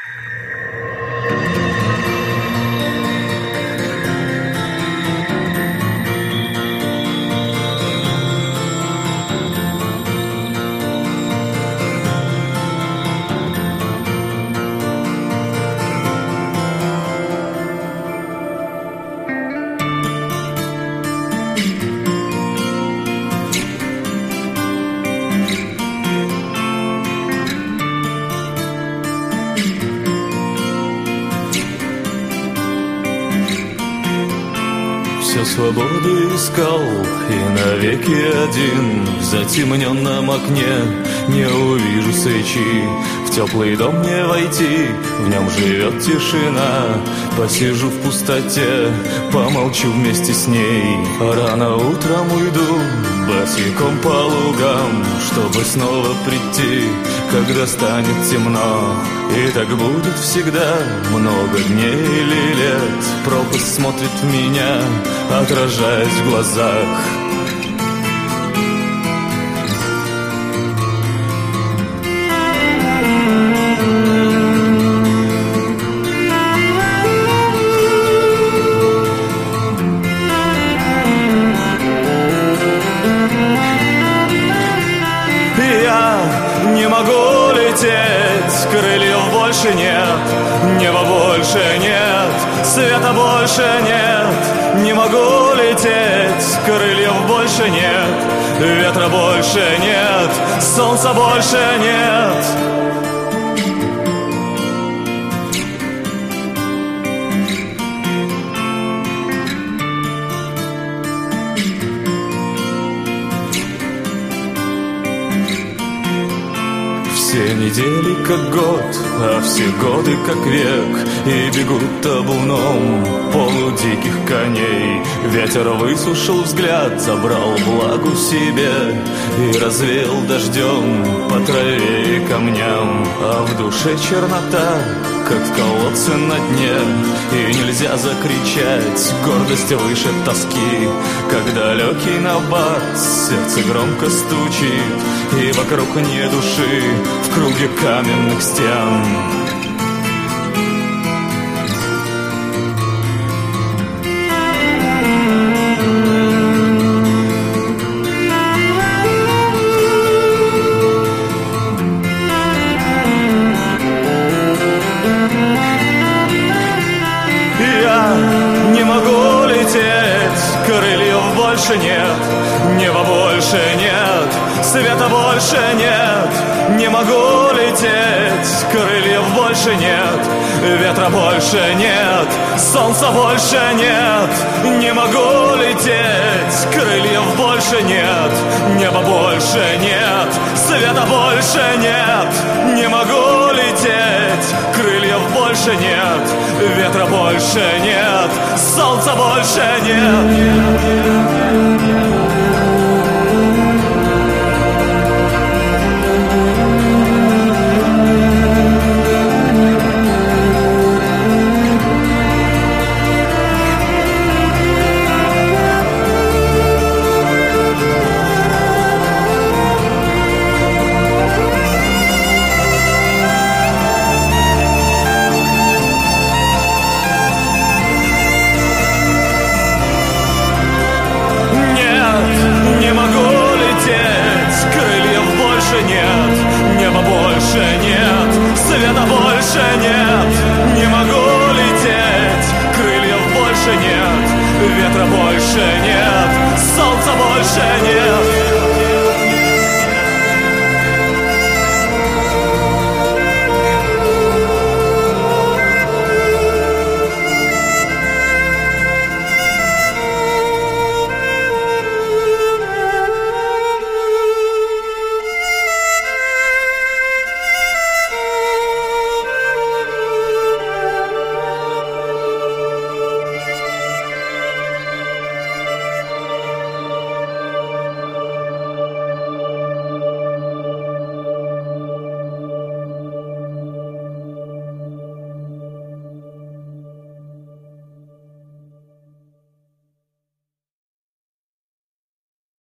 Свободу искал и навеки один в затемненном окне не увижу свечи. В теплый дом не войти, в нем живет тишина. Посижу в пустоте, помолчу вместе с ней. Рано утром уйду босиком по лугам, чтобы снова прийти, когда станет темно. И так будет всегда, много дней или лет. Пропасть смотрит в меня, отражаясь в глазах. Я не могу лететь, крыльев больше нет, неба больше нет, света больше нет. Не могу лететь, крыльев больше нет, ветра больше нет, солнца больше нет. Все недели как год, а все годы как век. И бегут табуном полудиких коней. Ветер высушил взгляд, забрал влагу себе и развеял дождем по траве и камням. А в душе чернота, как в колодце на дне. И нельзя закричать, гордость выше тоски. Как далекий набат, сердце громко стучит. И вокруг ни души, в круге каменных стен. Я не могу лететь, крыльев больше нет, неба больше нет, света больше нет. Не могу лететь, крыльев больше нет, ветра больше нет, солнца больше нет. Не могу лететь, крыльев больше нет, неба больше нет, света больше нет. Не могу лететь, крыльев больше нет, ветра больше нет, солнца больше нет. Света больше нет, не могу лететь, крыльев больше нет, ветра больше нет, солнца больше нет.